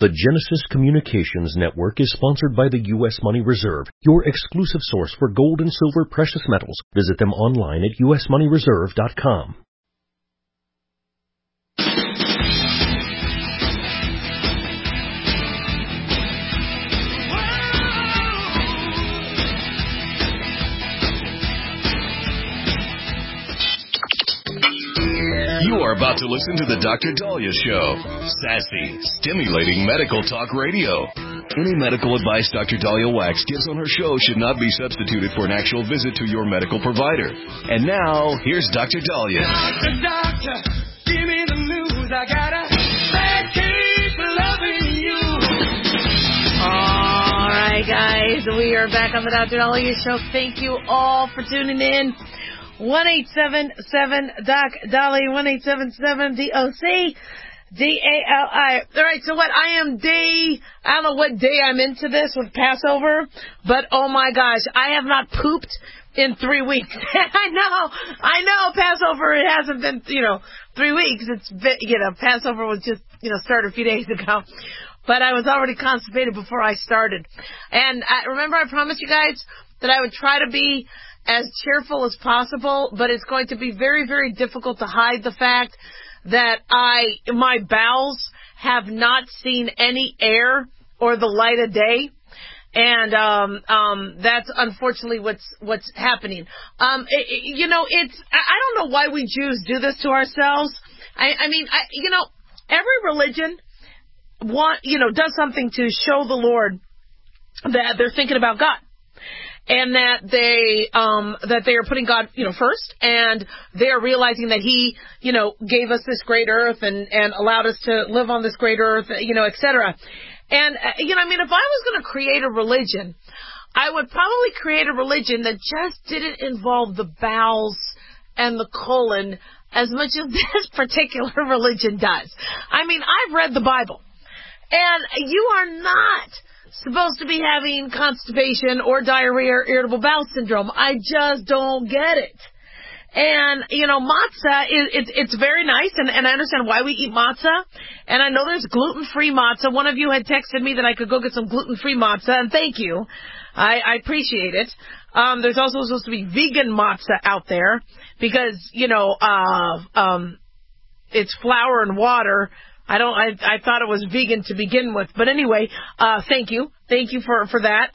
The Genesis Communications Network is sponsored by the U.S. Money Reserve, your exclusive source for gold and silver precious metals. Visit them online at usmoneyreserve.com. You are about to listen to the Dr. Daliah Show. Sassy, stimulating medical talk radio. Any medical advice Dr. Daliah Wax gives on her show should not be substituted for an actual visit to your medical provider. And now, here's Dr. Daliah. Doctor, give me the news. I got a bad case of loving you. All right, guys. We are back on the Dr. Daliah Show. Thank you all for tuning in. 1-877-DOC-DALI, 1-877-DOC-DALI. All right, so what? I don't know what day I'm into this with Passover, but oh my gosh, I have not pooped in 3 weeks. I know, Passover, it hasn't been, 3 weeks. It's been, Passover was just, started a few days ago. But I was already constipated before I started. And remember I promised you guys that I would try to be as cheerful as possible, but it's going to be very, very difficult to hide the fact that my bowels have not seen any air or the light of day. And that's unfortunately what's happening. I don't know why we Jews do this to ourselves. Every religion does something to show the Lord that they're thinking about God. And that they are putting God, first, and they are realizing that He, gave us this great earth and allowed us to live on this great earth, et cetera. And, if I was going to create a religion, I would probably create a religion that just didn't involve the bowels and the colon as much as this particular religion does. I've read the Bible, and you are not supposed to be having constipation or diarrhea or irritable bowel syndrome. I just don't get it. And, matzah, it's very nice, and I understand why we eat matzah. And I know there's gluten-free matzah. One of you had texted me that I could go get some gluten-free matzah, and thank you. I appreciate it. There's also supposed to be vegan matzah out there because, it's flour and water. I thought it was vegan to begin with, but anyway, thank you for that.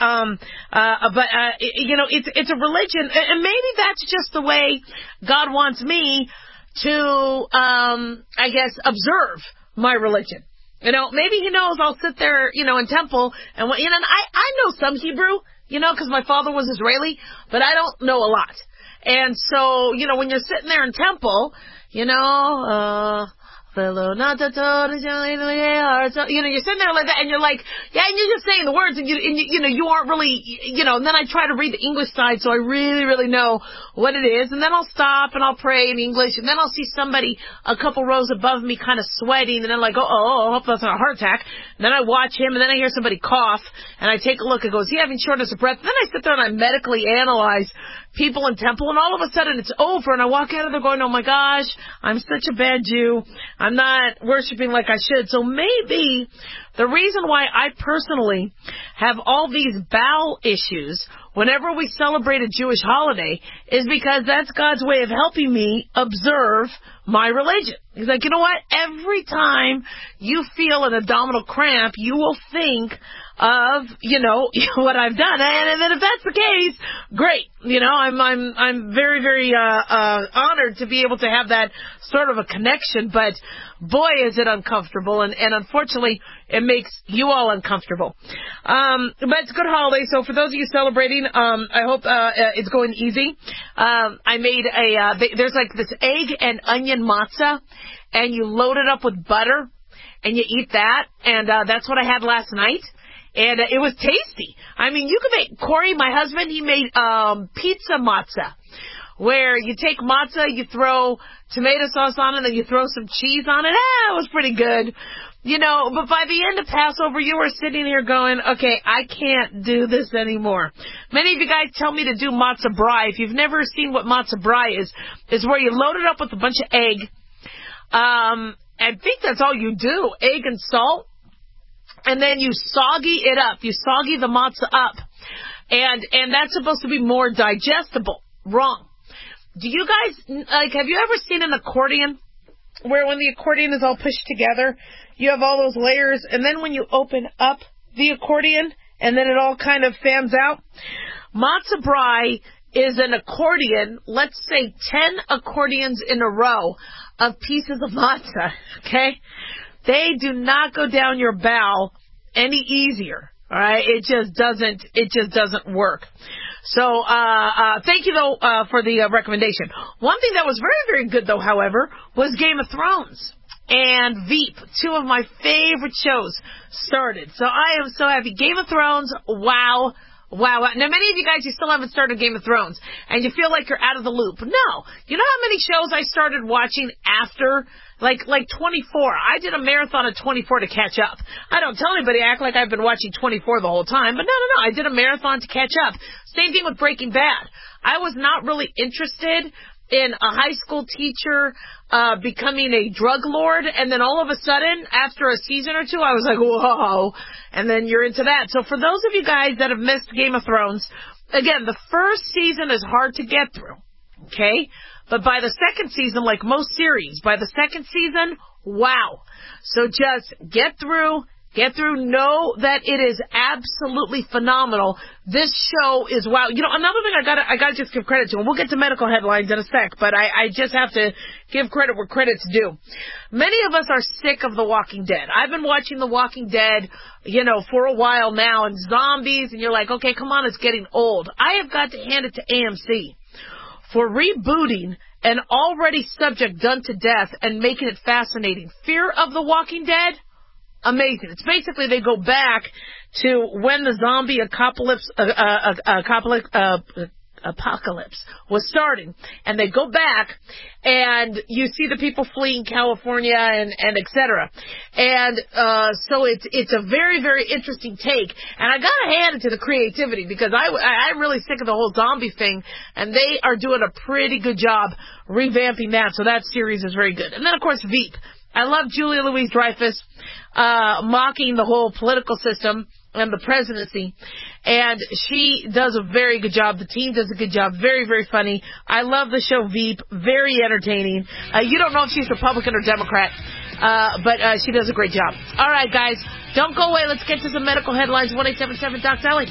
It's a religion, and maybe that's just the way God wants me to, observe my religion. Maybe He knows I'll sit there, in temple, and I know some Hebrew, because my father was Israeli, but I don't know a lot. And so, when you're sitting there in temple, you're sitting there like that, and you're like, yeah, and you're just saying the words, and you aren't really, and then I try to read the English side, so I really, really know what it is, and then I'll stop, and I'll pray in English, and then I'll see somebody a couple rows above me kind of sweating, and then like, I hope that's not a heart attack, and then I watch him, and then I hear somebody cough, and I take a look, and goes, is he having shortness of breath? And then I sit there and I medically analyze people in temple, and all of a sudden it's over, and I walk out of there going, oh my gosh, I'm such a bad Jew. I'm not worshiping like I should. So maybe the reason why I personally have all these bowel issues whenever we celebrate a Jewish holiday is because that's God's way of helping me observe my religion. He's like, you know what? Every time you feel an abdominal cramp, you will think of, what I've done. And then if that's the case, great. I'm very, very, honored to be able to have that sort of a connection, but boy, is it uncomfortable. And unfortunately, it makes you all uncomfortable. But it's a good holiday. So for those of you celebrating, I hope, it's going easy. I made there's like this egg and onion matzah, and you load it up with butter, and you eat that. And, that's what I had last night. And it was tasty. You could make, Corey, my husband, he made pizza matzah, where you take matzah, you throw tomato sauce on it, then you throw some cheese on it. It was pretty good. But by the end of Passover, you were sitting here going, okay, I can't do this anymore. Many of you guys tell me to do matzah brai. If you've never seen what matzah brai is where you load it up with a bunch of egg. I think that's all you do, egg and salt. and then you soggy it up. You soggy the matzah up. And that's supposed to be more digestible. Wrong. Do you guys, have you ever seen an accordion where when the accordion is all pushed together, you have all those layers, and then when you open up the accordion, and then it all kind of fans out? Matzah brai is an accordion, let's say 10 accordions in a row of pieces of matzah, okay? They do not go down your bowel any easier, all right? It just doesn't work. So, thank you though, for the recommendation. One thing that was very, very good though, however, was Game of Thrones and Veep, two of my favorite shows, started. So I am so happy. Game of Thrones, wow. Wow. Now, many of you guys, you still haven't started Game of Thrones, and you feel like you're out of the loop. No. You know how many shows I started watching after? Like 24. I did a marathon of 24 to catch up. I don't tell anybody, I act like I've been watching 24 the whole time, but no. I did a marathon to catch up. Same thing with Breaking Bad. I was not really interested in a high school teacher becoming a drug lord, and then all of a sudden, after a season or two, I was like, whoa, and then you're into that. So for those of you guys that have missed Game of Thrones, again, the first season is hard to get through, okay? But by the second season, like most series, by the second season, wow. So just get through, know that it is absolutely phenomenal. This show is wow. You know, another thing I gotta just give credit to, and we'll get to medical headlines in a sec, but I just have to give credit where credit's due. Many of us are sick of The Walking Dead. I've been watching The Walking Dead, for a while now, and zombies, and you're like, okay, come on, it's getting old. I have got to hand it to AMC for rebooting an already subject done to death and making it fascinating. Fear of the Walking Dead? Amazing. It's basically they go back to when the zombie apocalypse was starting, and they go back and you see the people fleeing California and et cetera. And so it's a very, very interesting take, and I gotta hand it to the creativity, because I'm really sick of the whole zombie thing, and they are doing a pretty good job revamping that. So that series is very good. And then of course Veep. I love Julia Louis-Dreyfus mocking the whole political system and the presidency, and she does a very good job. The team does a good job. Very, very funny. I love the show Veep. Very entertaining. You don't know if she's Republican or Democrat, but she does a great job. All right, guys, don't go away. Let's get to some medical headlines. 1-877-DOC-SALLY.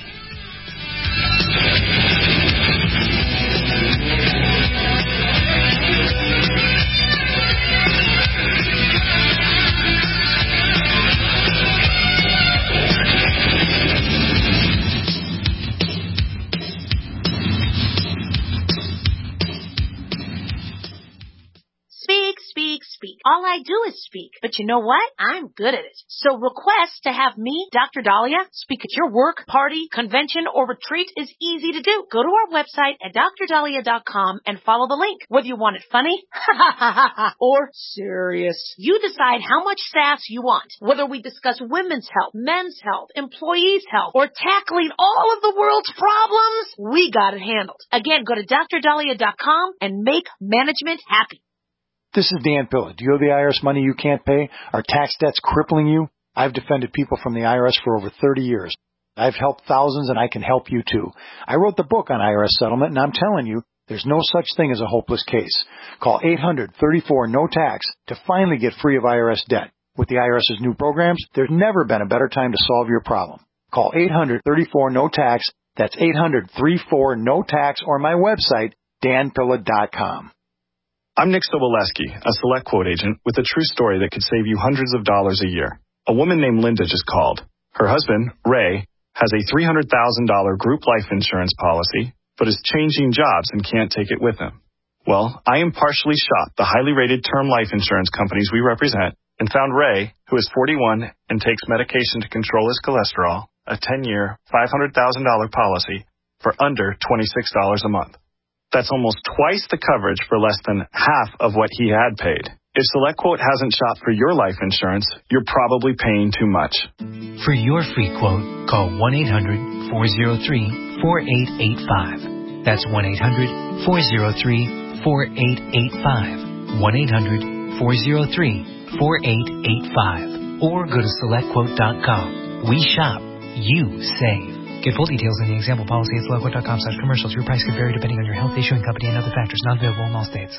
Speak. All I do is speak. But you know what? I'm good at it. So request to have me, Dr. Dahlia, speak at your work, party, convention, or retreat is easy to do. Go to our website at drdahlia.com and follow the link. Whether you want it funny or serious, you decide how much sass you want. Whether we discuss women's health, men's health, employees' health, or tackling all of the world's problems, we got it handled. Again, go to drdahlia.com and make management happy. This is Dan Pilla. Do you owe the IRS money you can't pay? Are tax debts crippling you? I've defended people from the IRS for over 30 years. I've helped thousands, and I can help you too. I wrote the book on IRS settlement, and I'm telling you, there's no such thing as a hopeless case. Call 800-34-NO-TAX to finally get free of IRS debt. With the IRS's new programs, there's never been a better time to solve your problem. Call 800-34-NO-TAX. That's 800-34-NO-TAX, or my website, danpilla.com. I'm Nick Soboleski, a Select Quote agent with a true story that could save you hundreds of dollars a year. A woman named Linda just called. Her husband, Ray, has a $300,000 group life insurance policy, but is changing jobs and can't take it with him. Well, I impartially shopped the highly rated term life insurance companies we represent and found Ray, who is 41 and takes medication to control his cholesterol, a 10-year, $500,000 policy for under $26 a month. That's almost twice the coverage for less than half of what he had paid. If SelectQuote hasn't shopped for your life insurance, you're probably paying too much. For your free quote, call 1-800-403-4885. That's 1-800-403-4885. 1-800-403-4885. or go to SelectQuote.com. We shop, you save. Get full details in the example policy at SelectQuote.com/commercials. Your price could vary depending on your health, issuing company, and other factors. Not available in all states.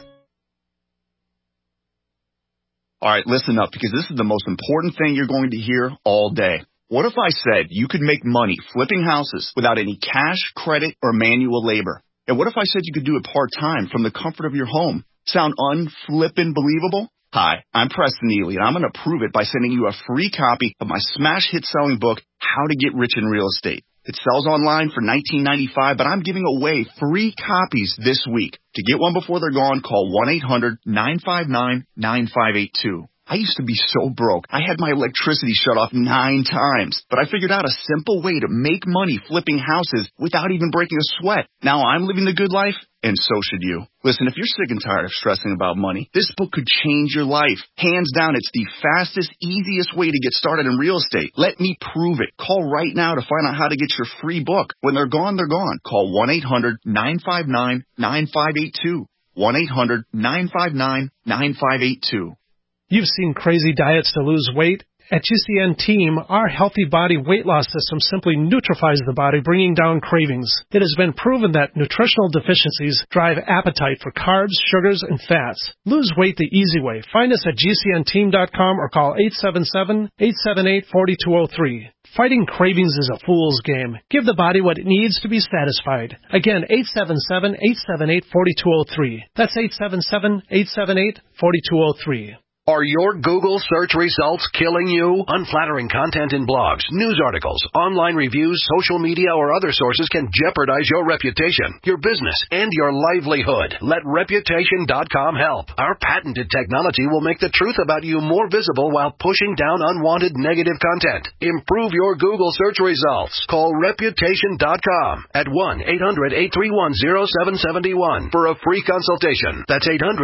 All right, listen up, because this is the most important thing you're going to hear all day. What if I said you could make money flipping houses without any cash, credit, or manual labor? And what if I said you could do it part-time from the comfort of your home? Sound unflippin' believable? Hi, I'm Preston Neely, and I'm going to prove it by sending you a free copy of my smash hit selling book, How to Get Rich in Real Estate. It sells online for $19.95, but I'm giving away free copies this week. To get one before they're gone, call 1-800-959-9582. I used to be so broke. I had my electricity shut off 9 times, but I figured out a simple way to make money flipping houses without even breaking a sweat. Now I'm living the good life, and so should you. Listen, if you're sick and tired of stressing about money, this book could change your life. Hands down, it's the fastest, easiest way to get started in real estate. Let me prove it. Call right now to find out how to get your free book. When they're gone, they're gone. Call 1-800-959-9582. 1-800-959-9582. You've seen crazy diets to lose weight. At GCN Team, our Healthy Body weight loss system simply neutralizes the body, bringing down cravings. It has been proven that nutritional deficiencies drive appetite for carbs, sugars, and fats. Lose weight the easy way. Find us at GCNteam.com or call 877-878-4203. Fighting cravings is a fool's game. Give the body what it needs to be satisfied. Again, 877-878-4203. That's 877-878-4203. Are your Google search results killing you? Unflattering content in blogs, news articles, online reviews, social media, or other sources can jeopardize your reputation, your business, and your livelihood. Let Reputation.com help. Our patented technology will make the truth about you more visible while pushing down unwanted negative content. Improve your Google search results. Call Reputation.com at 1-800-831-0771 for a free consultation. That's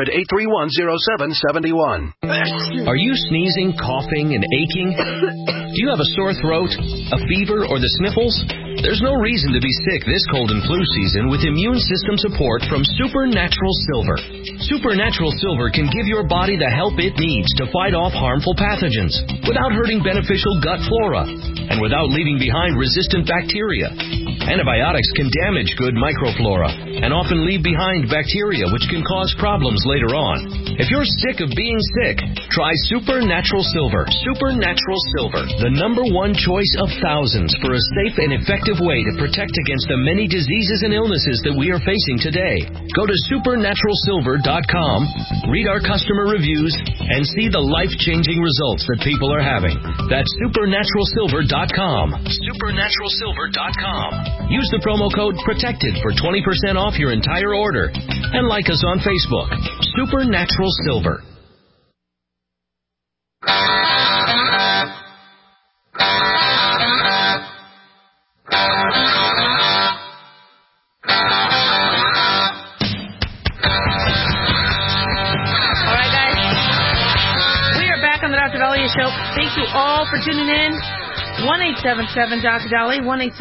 800-831-0771. Are you sneezing, coughing, and aching? Do you have a sore throat, a fever, or the sniffles? There's no reason to be sick this cold and flu season with immune system support from Supernatural Silver. Supernatural Silver can give your body the help it needs to fight off harmful pathogens without hurting beneficial gut flora and without leaving behind resistant bacteria. Antibiotics can damage good microflora and often leave behind bacteria which can cause problems later on. If you're sick of being sick, try Supernatural Silver. Supernatural Silver, the #1 choice of thousands for a safe and effective way to protect against the many diseases and illnesses that we are facing today. Go to supernaturalsilver.com, read our customer reviews, and see the life-changing results that people are having. That's supernaturalsilver.com. Supernaturalsilver.com. Use the promo code PROTECTED for 20% off your entire order. And like us on Facebook. Supernatural Silver. Show. Thank you all for tuning in. 1-877-Dr. Dolly,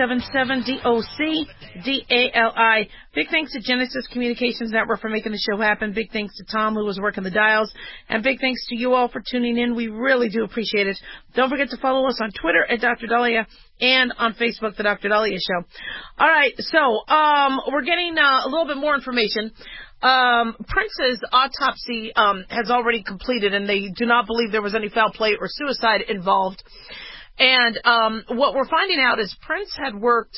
1-877-DOC-DALI. Big thanks to Genesis Communications Network for making the show happen. Big thanks to Tom, who was working the dials. And big thanks to you all for tuning in. We really do appreciate it. Don't forget to follow us on Twitter at Dr. Dahlia and on Facebook, The Dr. Dahlia Show. All right, so we're getting a little bit more information. Prince's autopsy has already completed, and they do not believe there was any foul play or suicide involved. And what we're finding out is Prince had worked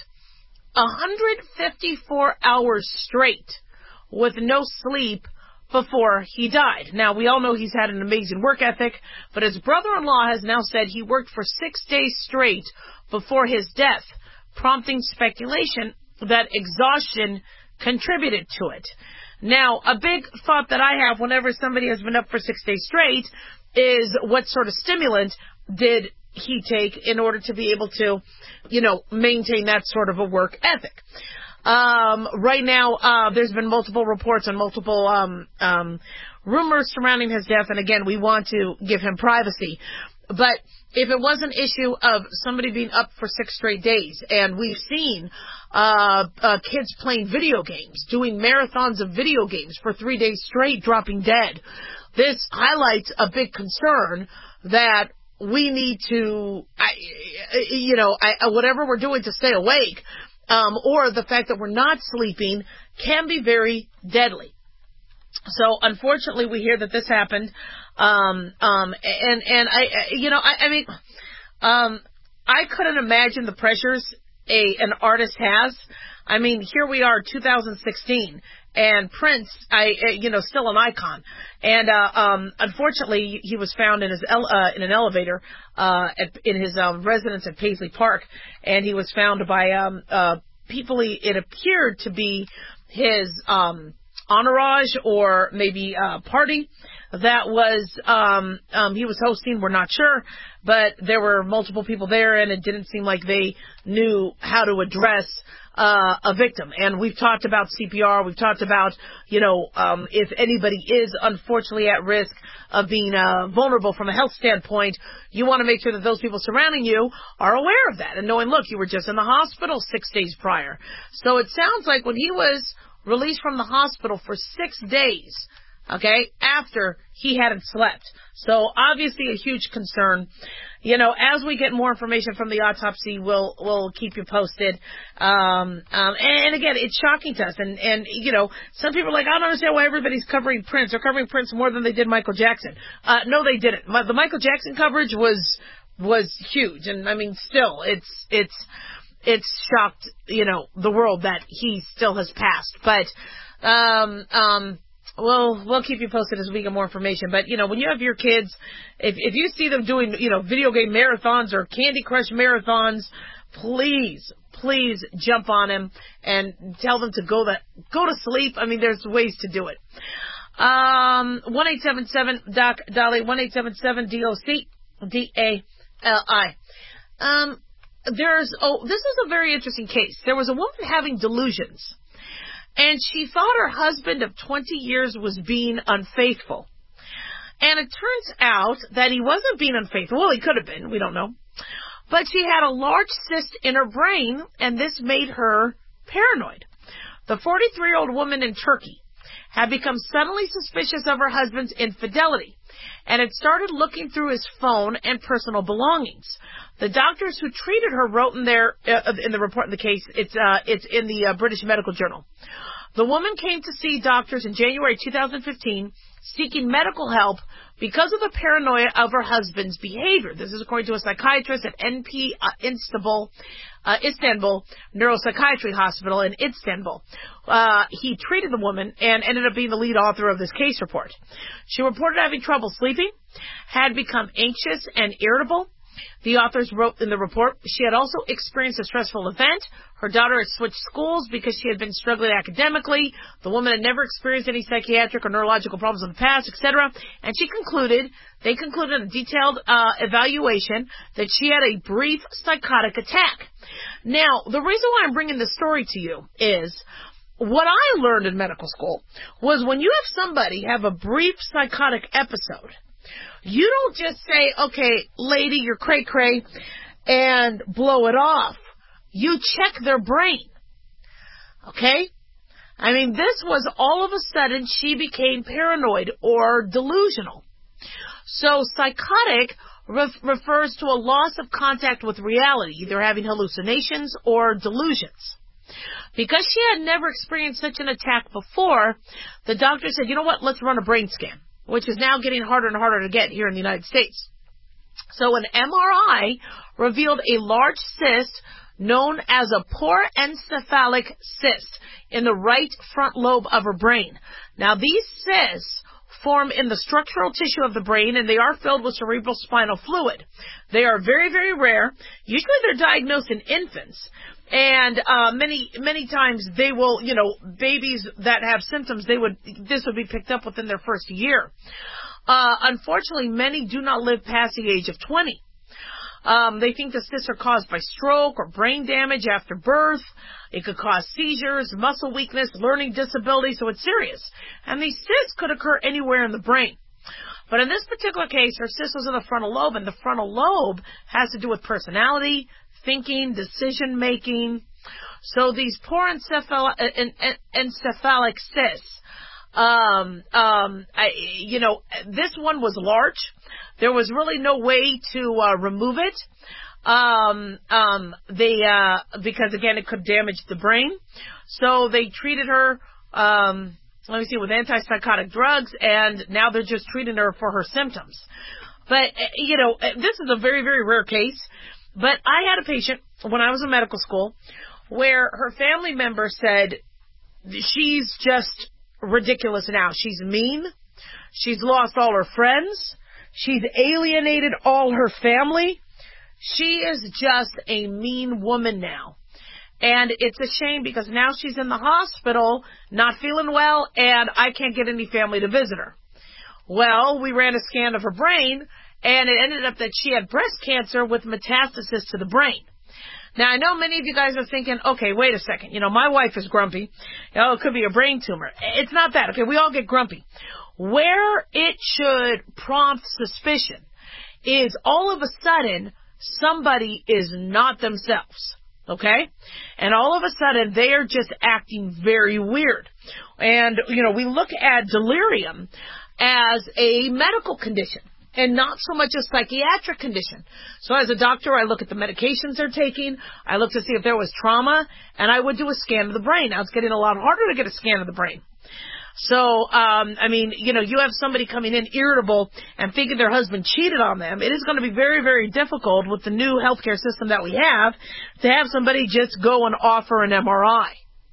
154 hours straight with no sleep before he died. Now, we all know he's had an amazing work ethic, but his brother-in-law has now said he worked for 6 days straight before his death, prompting speculation that exhaustion contributed to it. Now, a big thought that I have whenever somebody has been up for 6 days straight is what sort of stimulant did he take in order to be able to, maintain that sort of a work ethic. Right now, there's been multiple reports and multiple rumors surrounding his death, and again, we want to give him privacy. But if it was an issue of somebody being up for 6 straight days, and we've seen kids playing video games, doing marathons of video games for 3 days straight, dropping dead, this highlights a big concern that we need to, whatever we're doing to stay awake, or the fact that we're not sleeping can be very deadly. So unfortunately, we hear that this happened, I couldn't imagine the pressures an artist has. I mean, here we are, 2016, and Prince, still an icon. And unfortunately, he was found in his in an elevator in his residence at Paisley Park, and he was found by people. It appeared to be his entourage or maybe party that was he was hosting. We're not sure, but there were multiple people there, and it didn't seem like they knew how to address a victim. And we've talked about CPR. We've talked about, if anybody is unfortunately at risk of being vulnerable from a health standpoint, you want to make sure that those people surrounding you are aware of that and knowing, look, you were just in the hospital 6 days prior. So it sounds like when he was released from the hospital for 6 days, after he hadn't slept. So obviously a huge concern. As we get more information from the autopsy, we'll keep you posted. And again, it's shocking to us. And some people are like, I don't understand why everybody's covering Prince. They're covering Prince more than they did Michael Jackson. No, they didn't. The Michael Jackson coverage was huge. And I mean, still, it's shocked, the world that he still has passed. But, we'll keep you posted as we get more information. But, when you have your kids, if you see them doing, video game marathons or Candy Crush marathons, please jump on them and tell them to go to sleep. I mean, there's ways to do it. 1-877-DOC-DALI, 1-877-DOC-DALI. This is a very interesting case. There was a woman having delusions, and she thought her husband of 20 years was being unfaithful. And it turns out that he wasn't being unfaithful. Well, he could have been. We don't know. But she had a large cyst in her brain, and this made her paranoid. The 43-year-old woman in Turkey had become suddenly suspicious of her husband's infidelity and had started looking through his phone and personal belongings. The doctors who treated her wrote in the report in the case, it's in the British Medical Journal. The woman came to see doctors in January 2015 seeking medical help because of the paranoia of her husband's behavior. This is according to a psychiatrist at NP Istanbul Neuropsychiatry Hospital in Istanbul. He treated the woman and ended up being the lead author of this case report. She reported having trouble sleeping, had become anxious and irritable. The authors wrote in the report she had also experienced a stressful event. Her daughter had switched schools because she had been struggling academically. The woman had never experienced any psychiatric or neurological problems in the past, etc. And they concluded in a detailed evaluation that she had a brief psychotic attack. Now, the reason why I'm bringing this story to you is what I learned in medical school was when you have somebody have a brief psychotic episode, you don't just say, okay, lady, you're cray-cray, and blow it off. You check their brain. Okay? I mean, this was all of a sudden she became paranoid or delusional. So psychotic refers to a loss of contact with reality, either having hallucinations or delusions. Because she had never experienced such an attack before, the doctor said, you know what, let's run a brain scan, which is now getting harder and harder to get here in the United States. So an MRI revealed a large cyst known as a porencephalic cyst in the right front lobe of her brain. Now, these cysts form in the structural tissue of the brain, and they are filled with cerebral spinal fluid. They are very, very rare. Usually they're diagnosed in infants. And many times they will, babies that have symptoms, this would be picked up within their first year. Unfortunately, many do not live past the age of 20. They think the cysts are caused by stroke or brain damage after birth. It could cause seizures, muscle weakness, learning disabilities, so it's serious. And these cysts could occur anywhere in the brain. But in this particular case, her cyst was in the frontal lobe, and the frontal lobe has to do with personality, thinking, decision-making. So these porencephalic cysts This one was large. There was really no way to remove it. Because again, it could damage the brain. So they treated her, with antipsychotic drugs, and now they're just treating her for her symptoms. But, this is a very, very rare case. But I had a patient when I was in medical school where her family member said, she's just ridiculous now. She's mean. She's lost all her friends. She's alienated all her family. She is just a mean woman now. And it's a shame because now she's in the hospital, not feeling well, and I can't get any family to visit her. Well, we ran a scan of her brain, and it ended up that she had breast cancer with metastasis to the brain. Now, I know many of you guys are thinking, okay, wait a second. My wife is grumpy. It could be a brain tumor. It's not that. Okay, we all get grumpy. Where it should prompt suspicion is all of a sudden somebody is not themselves. Okay? And all of a sudden they are just acting very weird. And, we look at delirium as a medical condition and not so much a psychiatric condition. So as a doctor, I look at the medications they're taking. I look to see if there was trauma, and I would do a scan of the brain. Now, it's getting a lot harder to get a scan of the brain. So, you have somebody coming in irritable and thinking their husband cheated on them. It is going to be very, very difficult with the new healthcare system that we have to have somebody just go and offer an MRI.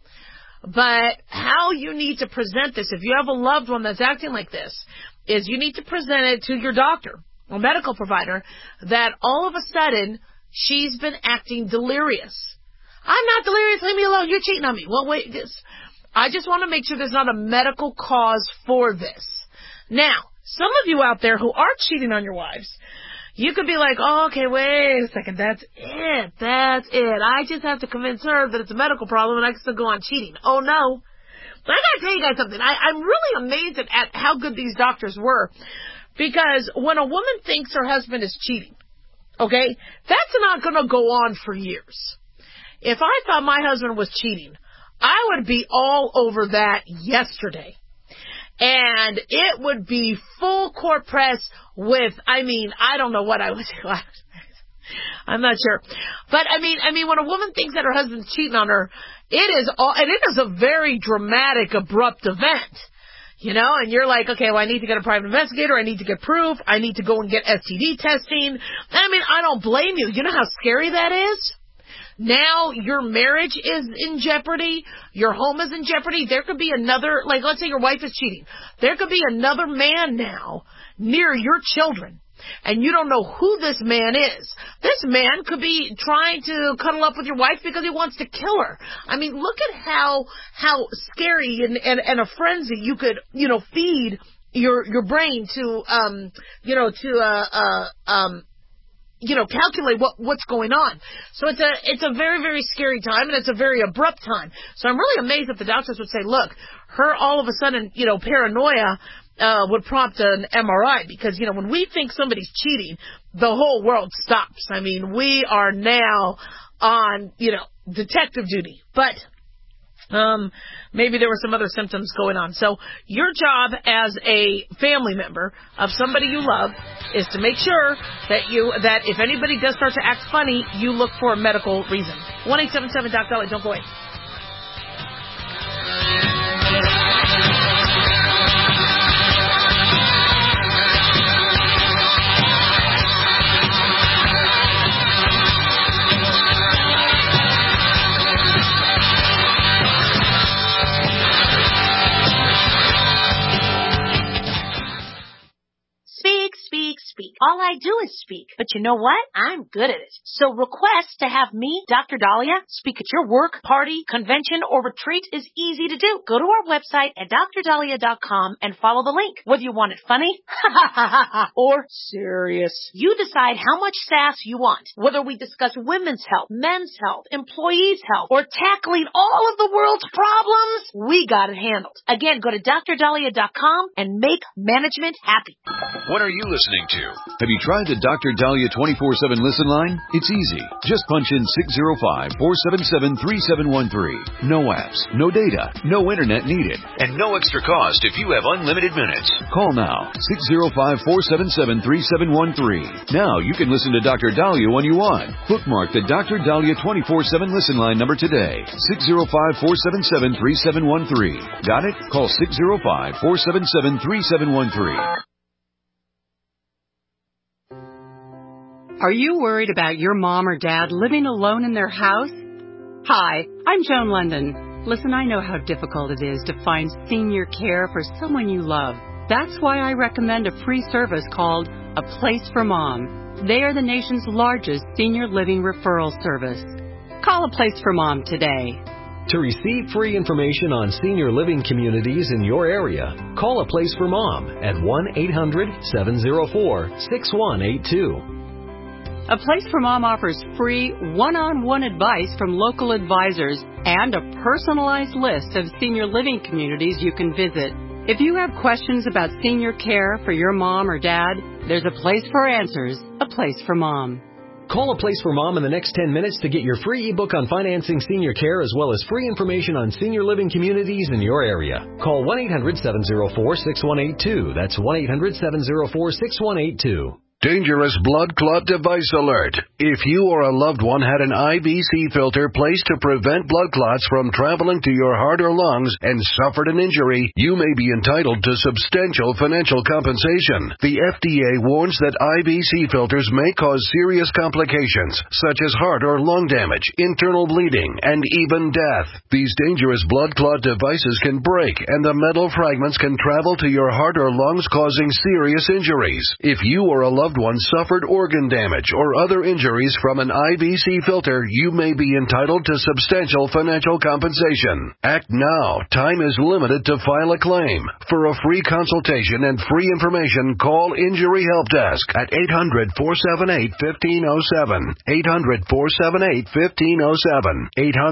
But how you need to present this, if you have a loved one that's acting like this, is you need to present it to your doctor or medical provider that all of a sudden she's been acting delirious. I'm not delirious. Leave me alone. You're cheating on me. Well, wait. I just want to make sure there's not a medical cause for this. Now, some of you out there who are cheating on your wives, you could be like, oh, okay, wait a second. That's it. I just have to convince her that it's a medical problem and I can still go on cheating. Oh, no. But I got to tell you guys something. I'm really amazed at how good these doctors were. Because when a woman thinks her husband is cheating, okay, that's not going to go on for years. If I thought my husband was cheating, I would be all over that yesterday. And it would be full court press with, I don't know what I would do. I'm not sure. But when a woman thinks that her husband's cheating on her, it is a very dramatic, abrupt event. And you're like, okay, well, I need to get a private investigator. I need to get proof. I need to go and get STD testing. I don't blame you. You know how scary that is? Now your marriage is in jeopardy. Your home is in jeopardy. There could be another, let's say your wife is cheating. There could be another man now near your children. And you don't know who this man is. This man could be trying to cuddle up with your wife because he wants to kill her. Look at how scary and a frenzy you could, feed your brain to, calculate what's going on. So it's a very, very scary time, and it's a very abrupt time. So I'm really amazed that the doctors would say, look, her all of a sudden, paranoia would prompt an MRI, because, when we think somebody's cheating, the whole world stops. We are now on, detective duty. But maybe there were some other symptoms going on. So your job as a family member of somebody you love is to make sure that if anybody does start to act funny, you look for a medical reason. 1-877-DOC-DOLLY. Don't go away. Speak. All I do is speak. But you know what? I'm good at it. So request to have me, Dr. Dahlia, speak at your work, party, convention, or retreat is easy to do. Go to our website at drdahlia.com and follow the link. Whether you want it funny or serious, you decide how much sass you want. Whether we discuss women's health, men's health, employees' health, or tackling all of the world's problems, we got it handled. Again, go to drdahlia.com and make management happy. What are you listening to? Have you Try the Dr. Dahlia 24/7 listen line? It's easy. Just punch in 605-477-3713. No apps, no data, no internet needed, and no extra cost if you have unlimited minutes. Call now, 605-477-3713. Now you can listen to Dr. Dahlia when you want. Bookmark the Dr. Dahlia 24/7 listen line number today, 605-477-3713. Got it? Call 605-477-3713. Are you worried about your mom or dad living alone in their house? Hi, I'm Joan London. Listen, I know how difficult it is to find senior care for someone you love. That's why I recommend a free service called A Place for Mom. They are the nation's largest senior living referral service. Call A Place for Mom today. To receive free information on senior living communities in your area, call A Place for Mom at 1-800-704-6182. A Place for Mom offers free one-on-one advice from local advisors and a personalized list of senior living communities you can visit. If you have questions about senior care for your mom or dad, there's a place for answers, A Place for Mom. Call A Place for Mom in the next 10 minutes to get your free ebook on financing senior care as well as free information on senior living communities in your area. Call 1-800-704-6182. That's 1-800-704-6182. Dangerous blood clot device alert. If you or a loved one had an IVC filter placed to prevent blood clots from traveling to your heart or lungs and suffered an injury, you may be entitled to substantial financial compensation. The FDA warns that IVC filters may cause serious complications, such as heart or lung damage, internal bleeding, and even death. These dangerous blood clot devices can break, and the metal fragments can travel to your heart or lungs, causing serious injuries. If you or a loved one suffered organ damage or other injuries from an IVC filter, you may be entitled to substantial financial compensation. Act now. Time is limited to file a claim. For a free consultation and free information, call Injury Help Desk at 800-478-1507. 800-478-1507.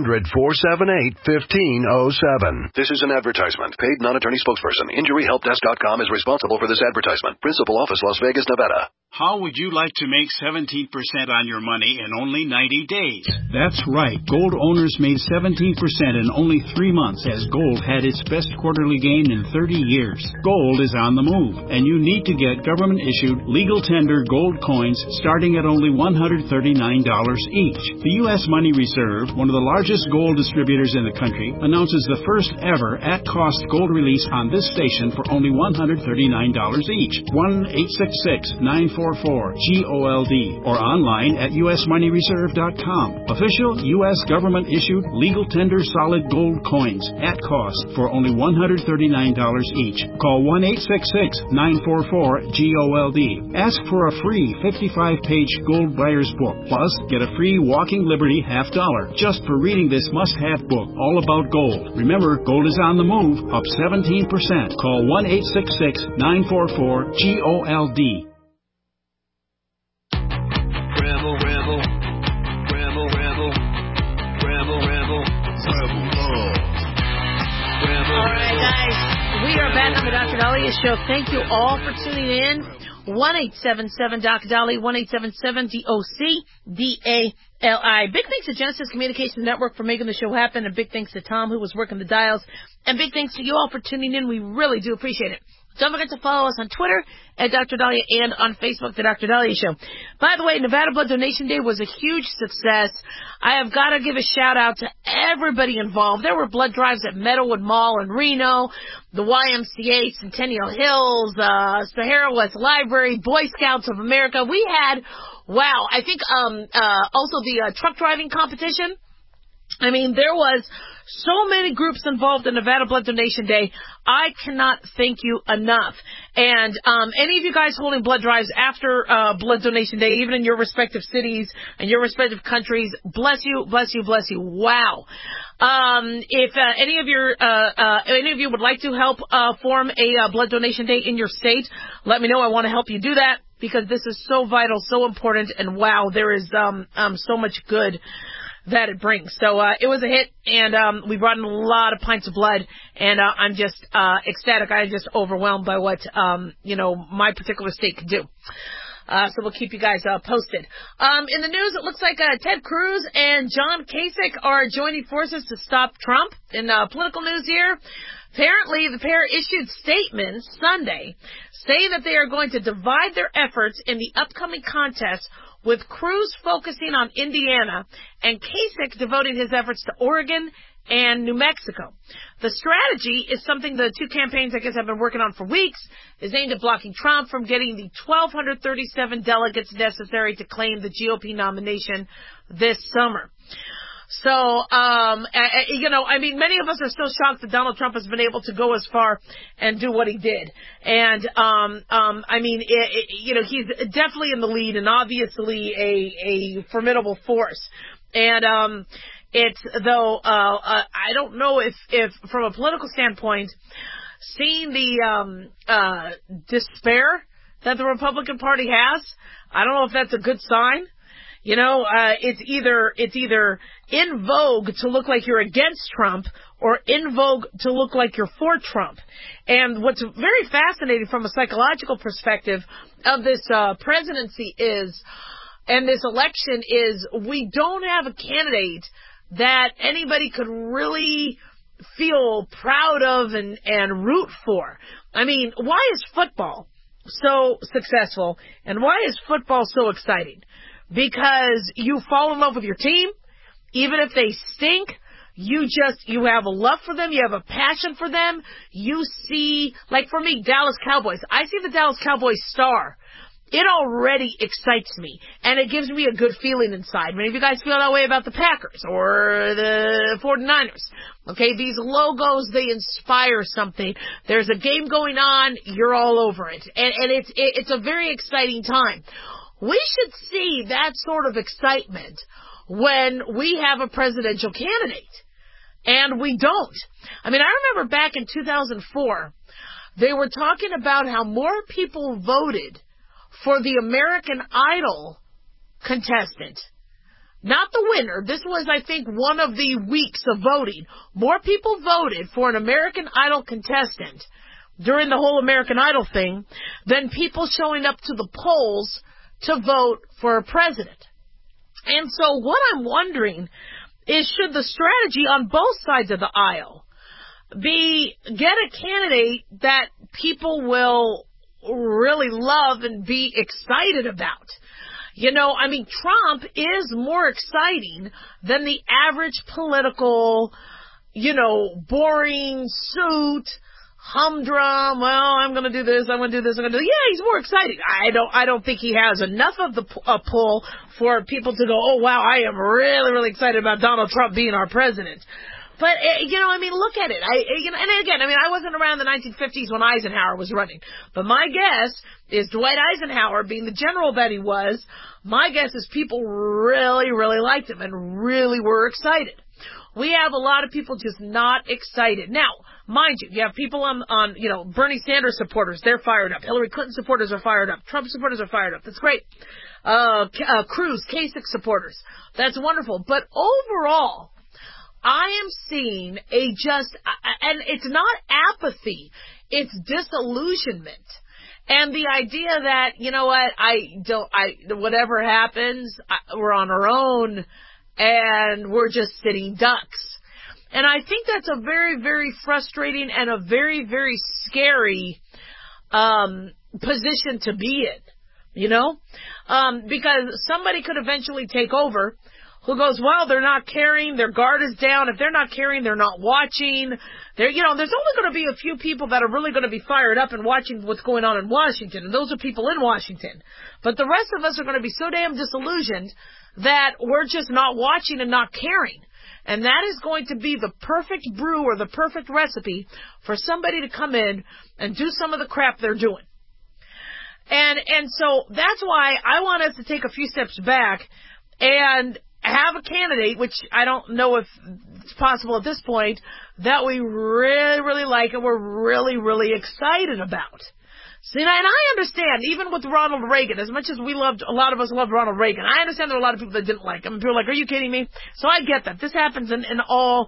800-478-1507. This is an advertisement. Paid non-attorney spokesperson. InjuryHelpDesk.com is responsible for this advertisement. Principal office, Las Vegas, Nevada. How would you like to make 17% on your money in only 90 days? That's right. Gold owners made 17% in only 3 months as gold had its best quarterly gain in 30 years. Gold is on the move, and you need to get government-issued, legal tender gold coins starting at only $139 each. The U.S. Money Reserve, one of the largest gold distributors in the country, announces the first ever at-cost gold release on this station for only $139 each. 1-866-944-GOLD or online at usmoneyreserve.com. Official U.S. government-issued legal tender solid gold coins at cost for only $139 each. Call 1-866-944-GOLD. Ask for a free 55-page gold buyer's book. Plus, get a free Walking Liberty $50 just for reading this must-have book all about gold. Remember, gold is on the move, up 17%. Call 1-866-944-GOLD. We are back on the Dr. Dahlia Show. Thank you all for tuning in. 1-877-Dr. 1-877-DOC-DALI. Big thanks to Genesis Communications Network for making the show happen, and big thanks to Tom, who was working the dials, and big thanks to you all for tuning in. We really do appreciate it. Don't forget to follow us on Twitter at Dr. Dahlia and on Facebook, The Dr. Dahlia Show. By the way, Nevada Blood Donation Day was a huge success. I have got to give a shout-out to everybody involved. There were blood drives at Meadowood Mall in Reno, the YMCA, Centennial Hills, Sahara West Library, Boy Scouts of America. We had, wow, I think also the truck driving competition. I mean, there was so many groups involved in Nevada Blood Donation Day. I cannot thank you enough. And any of you guys holding blood drives after Blood Donation Day, even in your respective cities and your respective countries, bless you, bless you, bless you. Wow. If any of you would like to help form a Blood Donation Day in your state, let me know. I want to help you do that because this is so vital, so important, and wow, there is so much good that it brings. So it was a hit, and we brought in a lot of pints of blood, and I'm just ecstatic. I'm just overwhelmed by what my particular state could do. So we'll keep you guys posted. In the news, it looks like Ted Cruz and John Kasich are joining forces to stop Trump. In political news here, apparently the pair issued statements Sunday saying that they are going to divide their efforts in the upcoming contest, with Cruz focusing on Indiana and Kasich devoting his efforts to Oregon and New Mexico. The strategy is something the two campaigns, I guess, have been working on for weeks, is aimed at blocking Trump from getting the 1,237 delegates necessary to claim the GOP nomination this summer. So, many of us are still shocked that Donald Trump has been able to go as far and do what he did. And, he's definitely in the lead and obviously a formidable force. And, I don't know if from a political standpoint, seeing the, despair that the Republican Party has, I don't know if that's a good sign. It's either in vogue to look like you're against Trump or in vogue to look like you're for Trump. And what's very fascinating from a psychological perspective of this presidency and this election is we don't have a candidate that anybody could really feel proud of and root for. I mean, why is football so successful and why is football so exciting? Because you fall in love with your team, even if they stink, you have a love for them, you have a passion for them, you see, like for me, Dallas Cowboys, I see the Dallas Cowboys star, it already excites me, and it gives me a good feeling inside. Many of you guys feel that way about the Packers or the 49ers. Okay, these logos, they inspire something. There's a game going on, you're all over it, and it's a very exciting time. We should see that sort of excitement when we have a presidential candidate. And we don't. I mean, I remember back in 2004, they were talking about how more people voted for the American Idol contestant. Not the winner. This was, I think, one of the weeks of voting. More people voted for an American Idol contestant during the whole American Idol thing than people showing up to the polls to vote for a president. And so what I'm wondering is, should the strategy on both sides of the aisle be get a candidate that people will really love and be excited about? Trump is more exciting than the average political, boring suit, humdrum, well, I'm going to do this, I'm going to do this, I'm going to do. Yeah, he's more exciting. I don't think he has enough of the pull for people to go, oh, wow, I am really, really excited about Donald Trump being our president. But, look at it. I wasn't around the 1950s when Eisenhower was running. But my guess is Dwight Eisenhower, being the general that he was, my guess is people really, really liked him and really were excited. We have a lot of people just not excited. Now, mind you, you have people on Bernie Sanders supporters. They're fired up. Hillary Clinton supporters are fired up. Trump supporters are fired up. That's great. Cruz, Kasich supporters. That's wonderful. But overall, I am seeing and it's not apathy. It's disillusionment. And the idea that, whatever happens, we're on our own. And we're just sitting ducks. And I think that's a very, very frustrating and a very, very scary position to be in, because somebody could eventually take over who goes, well, they're not caring, their guard is down. If they're not caring, they're not watching. There's only going to be a few people that are really going to be fired up and watching what's going on in Washington, and those are people in Washington. But the rest of us are going to be so damn disillusioned that we're just not watching and not caring. And that is going to be the perfect brew or the perfect recipe for somebody to come in and do some of the crap they're doing. And so that's why I want us to take a few steps back and have a candidate, which I don't know if it's possible at this point, that we really, really like and we're really, really excited about. See, and I understand, even with Ronald Reagan, as much as a lot of us loved Ronald Reagan, I understand there are a lot of people that didn't like him. People are like, are you kidding me? So I get that. This happens in all,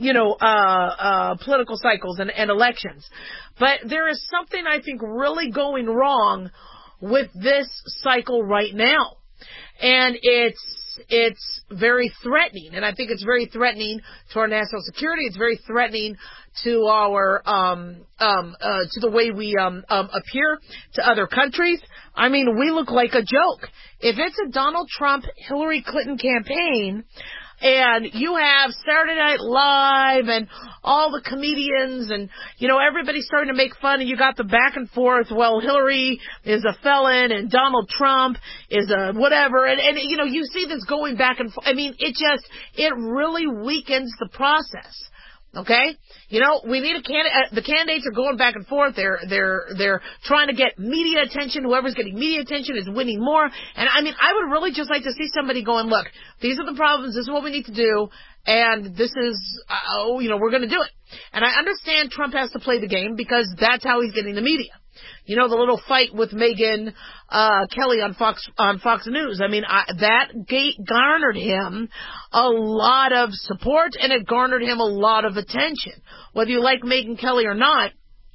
political cycles and elections. But there is something I think really going wrong with this cycle right now. And it's very threatening, and I think it's very threatening to our national security. It's very threatening to our to the way we appear to other countries. I mean, we look like a joke. If it's a Donald Trump, Hillary Clinton campaign, and you have Saturday Night Live and all the comedians and, you know, everybody's starting to make fun, and you got the back and forth, well, Hillary is a felon and Donald Trump is a whatever, and you know, you see this going back and forth. I mean, it really weakens the process. Okay? You know, we need a candidate. The candidates are going back and forth. They're trying to get media attention. Whoever's getting media attention is winning more. And I mean, I would really just like to see somebody going, look, these are the problems. This is what we need to do. And this is, you know, we're going to do it. And I understand Trump has to play the game because that's how he's getting the media. You know, the little fight with Megyn Kelly on Fox News. I mean, that garnered him a lot of support, and it garnered him a lot of attention. Whether you like Megyn Kelly or not,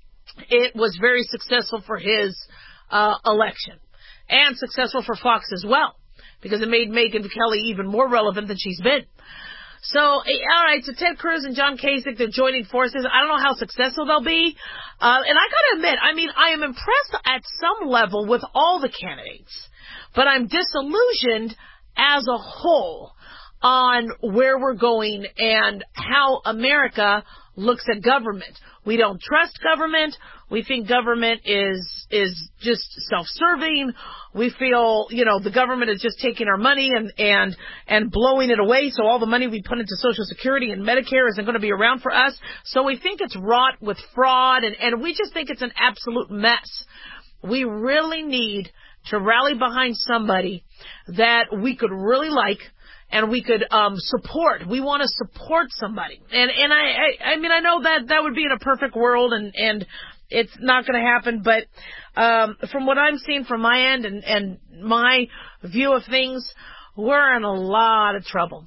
it was very successful for his election, and successful for Fox as well, because it made Megyn Kelly even more relevant than she's been. So, all right, so Ted Cruz and John Kasich, they're joining forces. I don't know how successful they'll be. And I gotta admit, I mean, I am impressed at some level with all the candidates, but I'm disillusioned as a whole on where we're going and how America looks at government. We don't trust government. We think government is just self-serving. We feel, you know, the government is just taking our money and blowing it away. So all the money we put into Social Security and Medicare isn't going to be around for us. So we think it's wrought with fraud, and we just think it's an absolute mess. We really need to rally behind somebody that we could really like and we could support. We want to support somebody. And I mean, I know that would be in a perfect world, and it's not going to happen, but from what I'm seeing from my end and my view of things, we're in a lot of trouble.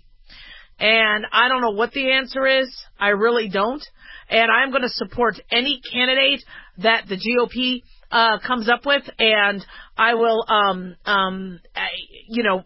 And I don't know what the answer is. I really don't. And I'm going to support any candidate that the GOP comes up with, and I will, you know,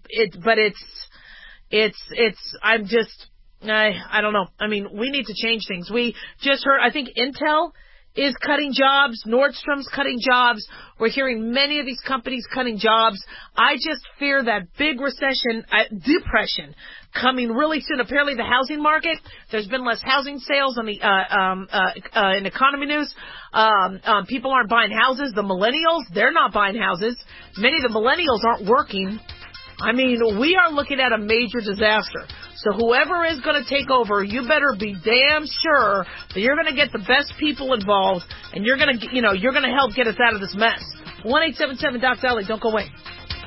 I don't know. I mean, we need to change things. We just heard, I think Intel is cutting jobs. Nordstrom's cutting jobs. We're hearing many of these companies cutting jobs. I just fear that big depression coming really soon. Apparently the housing market, there's been less housing sales on the, in Economy News. People aren't buying houses. The millennials, they're not buying houses. Many of the millennials aren't working. I mean, we are looking at a major disaster. So whoever is going to take over, you better be damn sure that you're going to get the best people involved, and you're going to, you know, you're going to help get us out of this mess. 1-877-DOC-DOLLY. Don't go away.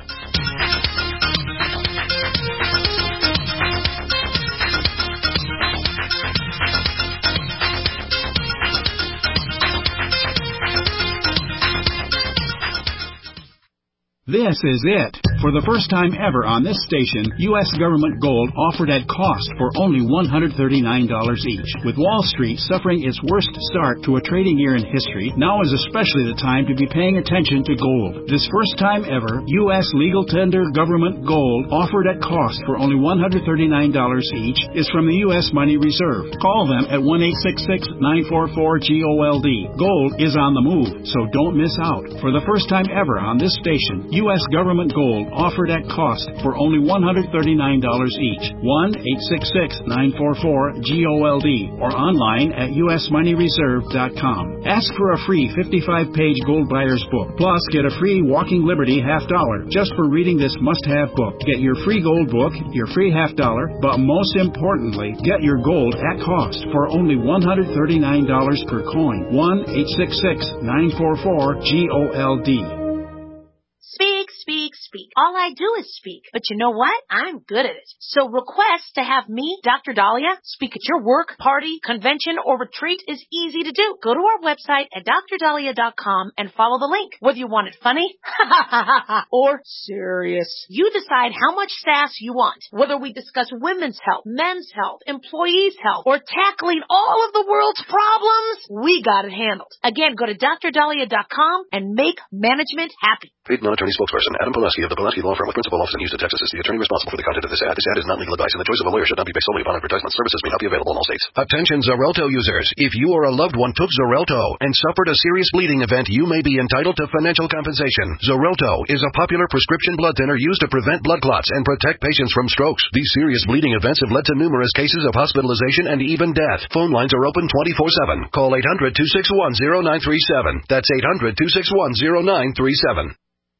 This is it. For the first time ever on this station, U.S. government gold offered at cost for only $139 each. With Wall Street suffering its worst start to a trading year in history, now is especially the time to be paying attention to gold. This first time ever, U.S. legal tender government gold offered at cost for only $139 each is from the U.S. Money Reserve. Call them at 1-866-944-GOLD. Gold is on the move, so don't miss out. For the first time ever on this station, U.S. government gold offered at cost for only $139 each. 1-866-944-GOLD or online at usmoneyreserve.com. Ask for a free 55-page Gold Buyer's Book. Plus, get a free Walking Liberty $50 just for reading this must-have book. Get your free gold book, your free $50, but most importantly, get your gold at cost for only $139 per coin. 1-866-944-GOLD. Speak, speak, speak. All I do is speak. But you know what? I'm good at it. So request to have me, Dr. Dahlia, speak at your work, party, convention, or retreat is easy to do. Go to our website at drdahlia.com and follow the link. Whether you want it funny or serious, you decide how much sass you want. Whether we discuss women's health, men's health, employees' health, or tackling all of the world's problems, we got it handled. Again, go to drdahlia.com and make management happy. Paid non-attorney spokesperson Adam Pulaski of the Pulaski Law Firm with principal office in Houston, Texas is the attorney responsible for the content of this ad. This ad is not legal advice, and the choice of a lawyer should not be based solely upon advertisement. Services may not be available in all states. Attention Xarelto users. If you or a loved one took Xarelto and suffered a serious bleeding event, you may be entitled to financial compensation. Xarelto is a popular prescription blood thinner used to prevent blood clots and protect patients from strokes. These serious bleeding events have led to numerous cases of hospitalization and even death. Phone lines are open 24/7. Call 800-261-0937. That's 800-261-0937.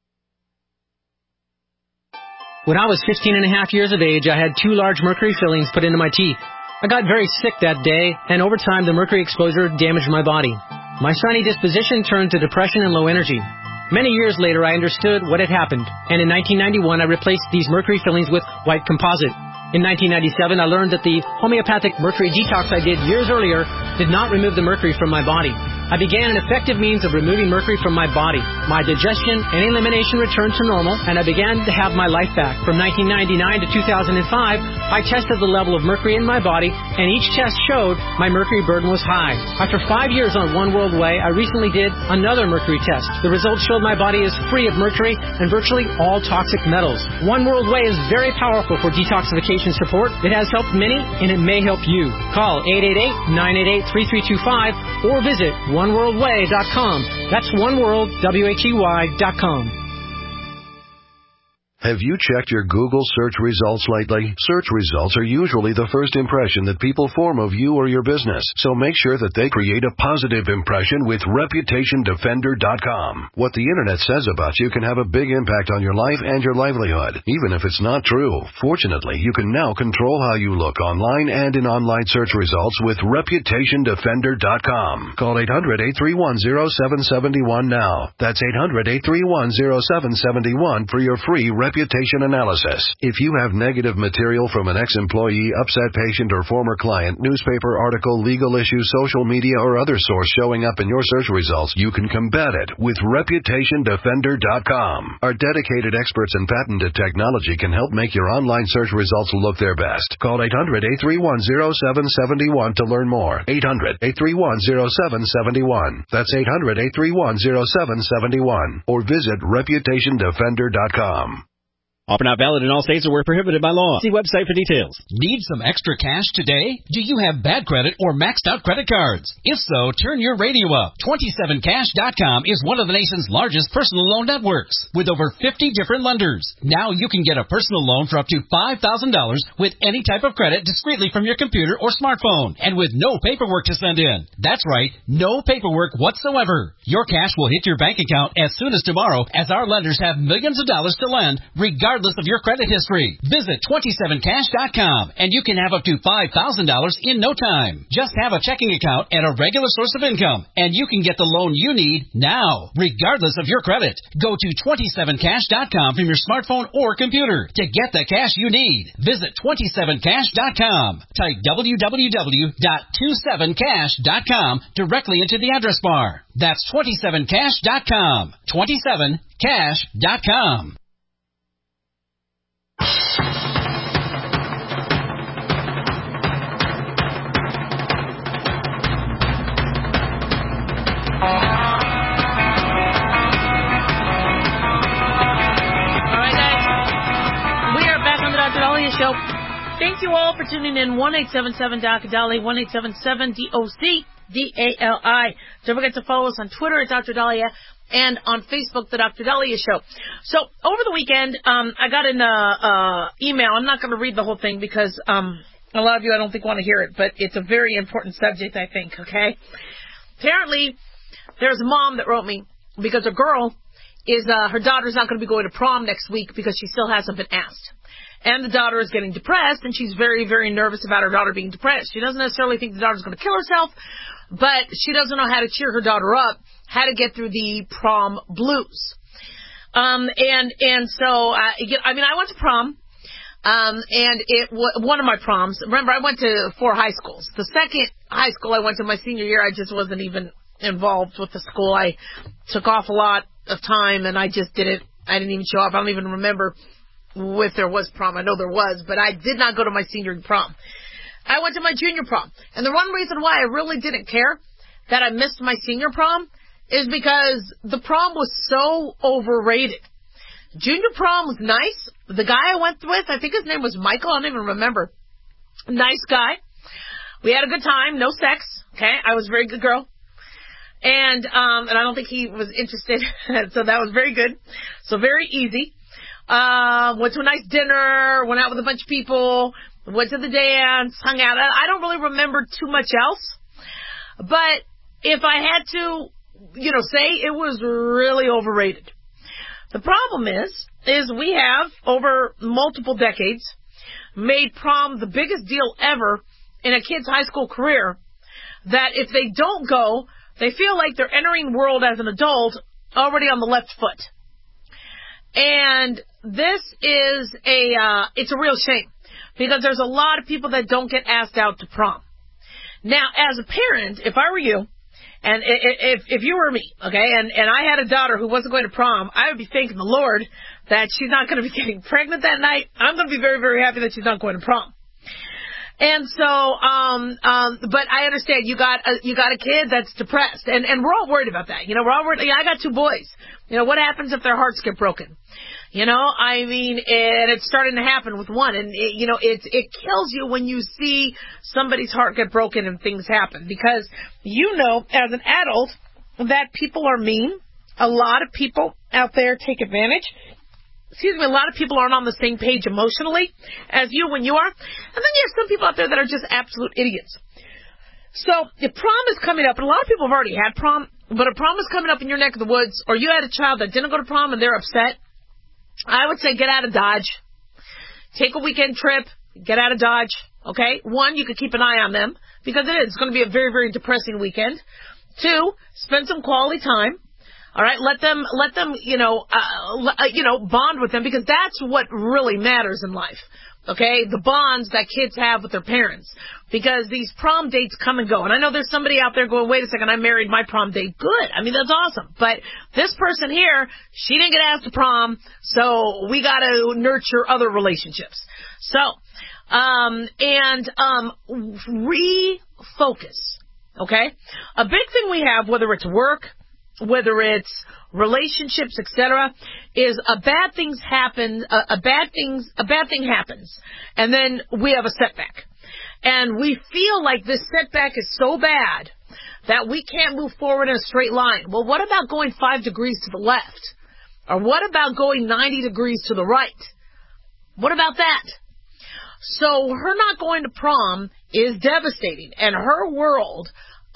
When I was 15 and a half years of age, I had 2 large mercury fillings put into my teeth. I got very sick that day, and over time the mercury exposure damaged my body. My sunny disposition turned to depression and low energy. Many years later, I understood what had happened, and in 1991, I replaced these mercury fillings with white composite. In 1997, I learned that the homeopathic mercury detox I did years earlier did not remove the mercury from my body. I began an effective means of removing mercury from my body. My digestion and elimination returned to normal, and I began to have my life back. From 1999 to 2005, I tested the level of mercury in my body, and each test showed my mercury burden was high. After 5 years on One World Way, I recently did another mercury test. The results showed my body is free of mercury and virtually all toxic metals. One World Way is very powerful for detoxification support. It has helped many, and it may help you. Call 888-988-3325 or visit oneworldway.com. That's oneworld.com. Have you checked your Google search results lately? Search results are usually the first impression that people form of you or your business, so make sure that they create a positive impression with ReputationDefender.com. What the internet says about you can have a big impact on your life and your livelihood, even if it's not true. Fortunately, you can now control how you look online and in online search results with ReputationDefender.com. Call 800-831-0771 now. That's 800-831-0771 for your free reputation analysis. If you have negative material from an ex-employee, upset patient, or former client, newspaper article, legal issue, social media, or other source showing up in your search results, you can combat it with ReputationDefender.com. Our dedicated experts and patented technology can help make your online search results look their best. Call 800-831-0771 to learn more. 800-831-0771. That's 800-831-0771. Or visit ReputationDefender.com. Offer not valid in all states or where prohibited by law. See website for details. Need some extra cash today? Do you have bad credit or maxed out credit cards? If so, turn your radio up. 27cash.com is one of the nation's largest personal loan networks with over 50 different lenders. Now you can get a personal loan for up to $5,000 with any type of credit discreetly from your computer or smartphone and with no paperwork to send in. That's right, no paperwork whatsoever. Your cash will hit your bank account as soon as tomorrow, as our lenders have millions of dollars to lend regardless of your credit history. Visit 27cash.com and you can have up to $5,000 in no time. Just have a checking account and a regular source of income and you can get the loan you need now, regardless of your credit. Go to 27cash.com from your smartphone or computer to get the cash you need. Visit 27cash.com. Type www.27cash.com directly into the address bar. That's 27cash.com. 27cash.com. Show. Thank you all for tuning in. 1-877-DOC-DALI, 1-877-DOC-DALI. Don't forget to follow us on Twitter at Dr. Dahlia and on Facebook, The Dr. Dahlia Show. So, over the weekend, I got an email. I'm not going to read the whole thing because a lot of you I don't think want to hear it, but it's a very important subject, I think, okay? Apparently, there's a mom that wrote me because her girl is, her daughter's not going to be going to prom next week because she still hasn't been asked. And the daughter is getting depressed, and she's very, very nervous about her daughter being depressed. She doesn't necessarily think the daughter's going to kill herself, but she doesn't know how to cheer her daughter up, how to get through the prom blues. And so, I mean, I went to prom. And one of my proms, remember, I went to 4 high schools. The second high school I went to my senior year, I just wasn't even involved with the school. I took off a lot of time and I just didn't even show up. I don't even remember if there was prom. I know there was, but I did not go to my senior prom. I went to my junior prom. And the one reason why I really didn't care that I missed my senior prom is because the prom was so overrated. Junior prom was nice. The guy I went with, I think his name was Michael. I don't even remember. Nice guy. We had a good time. No sex. Okay. I was a very good girl. And I don't think he was interested. So that was very good. So very easy. Went to a nice dinner, went out with a bunch of people, went to the dance, hung out. I don't really remember too much else. But if I had to, say it was really overrated. The problem is we have, over multiple decades, made prom the biggest deal ever in a kid's high school career, that if they don't go, they feel like they're entering the world as an adult already on the left foot. And this is it's a real shame, because there's a lot of people that don't get asked out to prom. Now, as a parent, if I were you, and if you were me, okay, and I had a daughter who wasn't going to prom, I would be thanking the Lord that she's not going to be getting pregnant that night. I'm going to be very, very happy that she's not going to prom. And so, but I understand you got a kid that's depressed, and we're all worried about that. We're all worried. I got 2 boys. What happens if their hearts get broken? I mean, and it's starting to happen with one, and it kills you when you see somebody's heart get broken and things happen, because as an adult that people are mean. A lot of people out there take advantage. A lot of people aren't on the same page emotionally as you when you are. And then you have some people out there that are just absolute idiots. So if prom is coming up, and a lot of people have already had prom, but if prom is coming up in your neck of the woods, or you had a child that didn't go to prom and they're upset, I would say get out of Dodge. Take a weekend trip. Get out of Dodge. Okay? 1, you could keep an eye on them, because it's going to be a very, very depressing weekend. 2, spend some quality time. All right, let them, bond with them, because that's what really matters in life. Okay, the bonds that kids have with their parents, because these prom dates come and go. And I know there's somebody out there going, wait a second, I married my prom date. Good. I mean, that's awesome. But this person here, she didn't get asked to prom, so we got to nurture other relationships. So, refocus. Okay, a big thing we have, whether it's work, whether it's relationships, etc., is a bad thing happens, and then we have a setback. And we feel like this setback is so bad that we can't move forward in a straight line. Well, what about going 5 degrees to the left? Or what about going 90 degrees to the right? What about that? So her not going to prom is devastating, and her world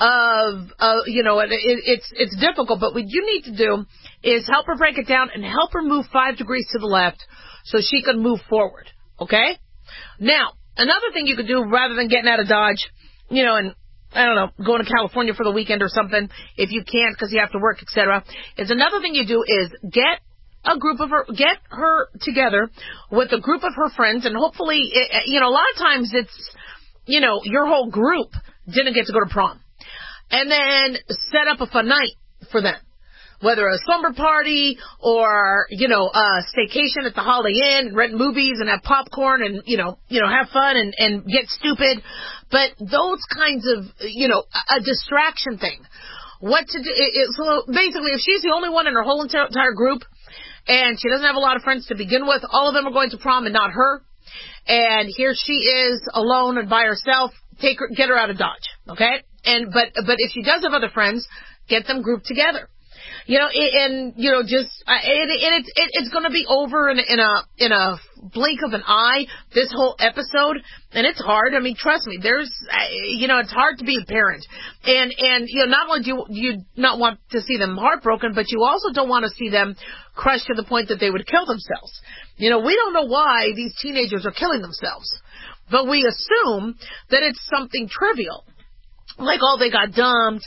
it's difficult, but what you need to do is help her break it down and help her move 5 degrees to the left so she can move forward. Okay? Now, another thing you could do rather than getting out of Dodge, and I don't know, going to California for the weekend or something, if you can't because you have to work, etc., is another thing you do is get her together with a group of her friends, and hopefully, a lot of times it's, your whole group didn't get to go to prom. And then set up a fun night for them. Whether a slumber party or, a staycation at the Holiday Inn, rent movies and have popcorn and, have fun and get stupid. But those kinds of, a distraction thing. What to do? So basically, if she's the only one in her whole entire group and she doesn't have a lot of friends to begin with, all of them are going to prom and not her. And here she is alone and by herself. Get her out of Dodge. Okay? But if she does have other friends, get them grouped together. It's going to be over in a blink of an eye, this whole episode, and it's hard. I mean, trust me, it's hard to be a parent. And not only do you not want to see them heartbroken, but you also don't want to see them crushed to the point that they would kill themselves. We don't know why these teenagers are killing themselves, but we assume that it's something trivial. like, oh, they got dumped,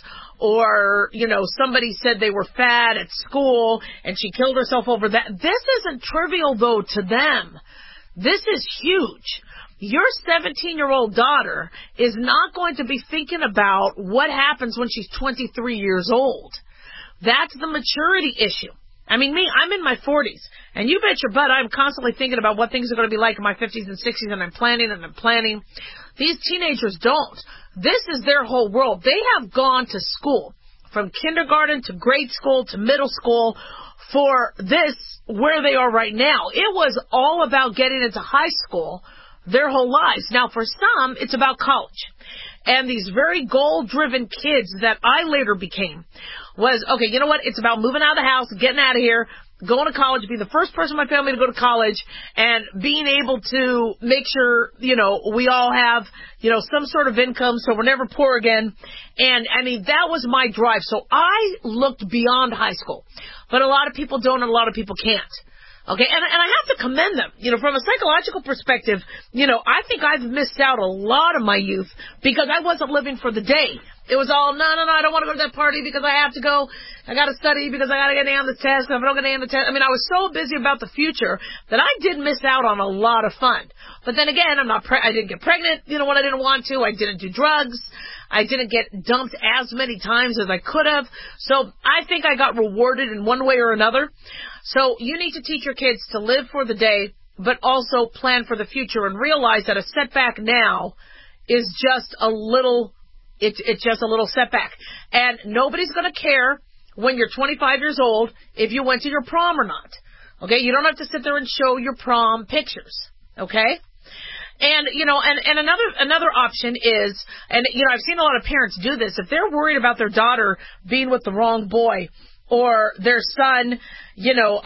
or, you know, somebody said they were fat at school and she killed herself over that. This isn't trivial, though, to them. This is huge. Your 17-year-old daughter is not going to be thinking about what happens when she's 23 years old. That's the maturity issue. I mean, I'm in my 40s, and you bet your butt I'm constantly thinking about what things are going to be like in my 50s and 60s, and I'm planning. These teenagers don't. This is their whole world. They have gone to school, from kindergarten to grade school to middle school, for this, where they are right now. It was all about getting into high school their whole lives. Now, for some, it's about college. And these very goal-driven kids that I later became was, okay, you know what? It's about moving out of the house, getting out of here, going to college, being the first person in my family to go to college, and being able to make sure, you know, we all have, you know, some sort of income so we're never poor again. And, I mean, that was my drive. So I looked beyond high school. But a lot of people don't, and a lot of people can't. Okay, and I have to commend them. You know, from a psychological perspective, you know, I think I've missed out a lot of my youth because I wasn't living for the day. It was all, no, I don't want to go to that party because I have to go. I got to study because I got to get on the test. If I don't get on the test, I mean, I was so busy about the future that I did miss out on a lot of fun. But then again, I didn't get pregnant, you know, when I didn't want to. I didn't do drugs. I didn't get dumped as many times as I could have. So I think I got rewarded in one way or another. So you need to teach your kids to live for the day, but also plan for the future and realize that a setback now is just a little, it's just a little setback. And nobody's going to care when you're 25 years old if you went to your prom or not. Okay? You don't have to sit there and show your prom pictures. Okay? And, you know, and another option is, and, you know, I've seen a lot of parents do this. If they're worried about their daughter being with the wrong boy, or their son, you know,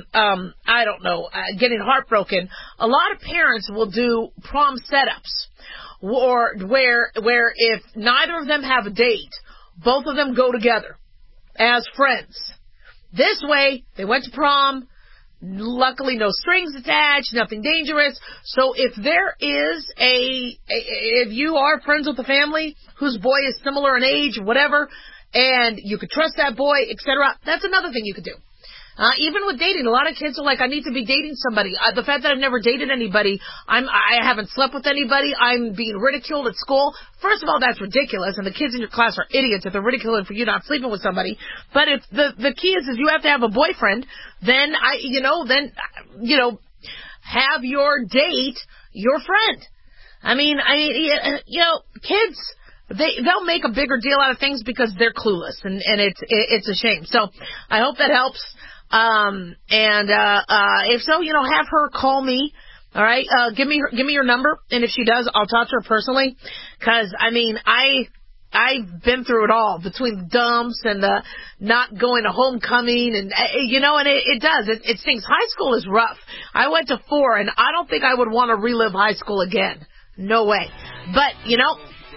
I don't know, getting heartbroken, a lot of parents will do prom setups, or where if neither of them have a date, both of them go together as friends. This way, they went to prom, luckily no strings attached, nothing dangerous. So if there is if you are friends with a family whose boy is similar in age, whatever, and you could trust that boy, etc., that's another thing you could do. Even with dating, a lot of kids are like, I need to be dating somebody. The fact that I've never dated anybody, I haven't slept with anybody, I'm being ridiculed at school. First of all, that's ridiculous, and the kids in your class are idiots if they're ridiculing for you not sleeping with somebody. But if the key is you have to have a boyfriend, then have your date your friend. I mean, you know, kids, they'll make a bigger deal out of things because they're clueless, and it's a shame. So I hope that helps. If so, you know, have her call me. All right, give me your number, and if she does, I'll talk to her personally. 'Cause I mean, I've been through it all, between the dumps and the not going to homecoming, and you know, and it does. It stinks. High school is rough. I went to 4, and I don't think I would want to relive high school again. No way. But you know,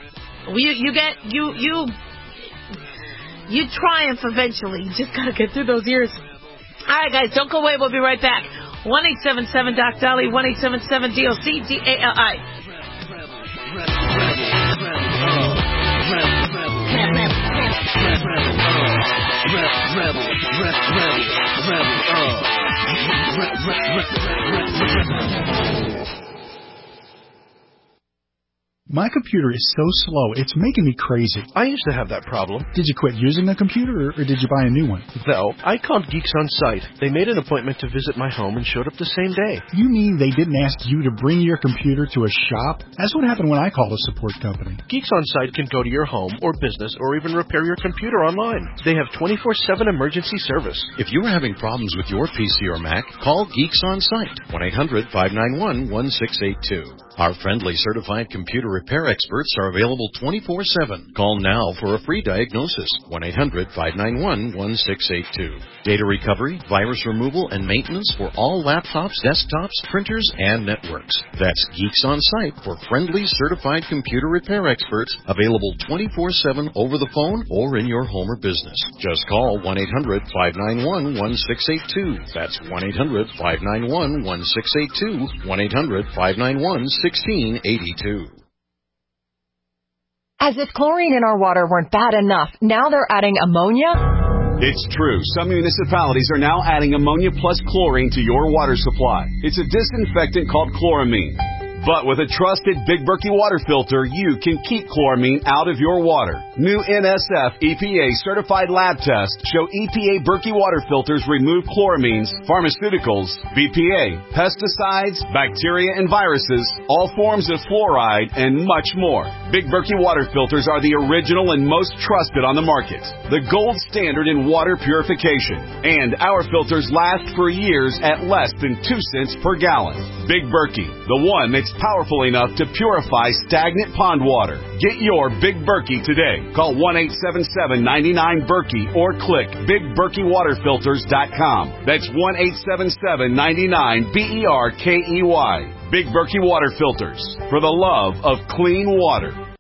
you triumph eventually. You just gotta get through those years. All right, guys, don't go away. We'll be right back. 1-877-DOC-DOLLY, 1-877-DOC-DALI. My computer is so slow, it's making me crazy. I used to have that problem. Did you quit using the computer, or did you buy a new one? No, I called Geeks On Site. They made an appointment to visit my home and showed up the same day. You mean they didn't ask you to bring your computer to a shop? That's what happened when I called a support company. Geeks On Site can go to your home or business or even repair your computer online. They have 24/7 emergency service. If you're having problems with your PC or Mac, call Geeks On Site, 1-800-591-1682. Our friendly certified computer repair experts are available 24/7. Call now for a free diagnosis, 1-800-591-1682. Data recovery, virus removal, and maintenance for all laptops, desktops, printers, and networks. That's Geeks On Site for friendly certified computer repair experts, available 24/7 over the phone or in your home or business. Just call 1-800-591-1682. That's 1-800-591-1682, 1-800-591-1682. As if chlorine in our water weren't bad enough, now they're adding ammonia? It's true. Some municipalities are now adding ammonia plus chlorine to your water supply. It's a disinfectant called chloramine. But with a trusted Big Berkey water filter, you can keep chloramine out of your water. New NSF EPA certified lab tests show EPA Berkey water filters remove chloramines, pharmaceuticals, BPA, pesticides, bacteria and viruses, all forms of fluoride, and much more. Big Berkey water filters are the original and most trusted on the market. The gold standard in water purification. And our filters last for years at less than 2 cents per gallon. Big Berkey, the one that's powerful enough to purify stagnant pond water. Get your Big Berkey today. Call 1-877-99-BERKEY or click BigBerkeyWaterFilters.com. That's 1-877-99-BERKEY. Big Berkey Water Filters, for the love of clean water.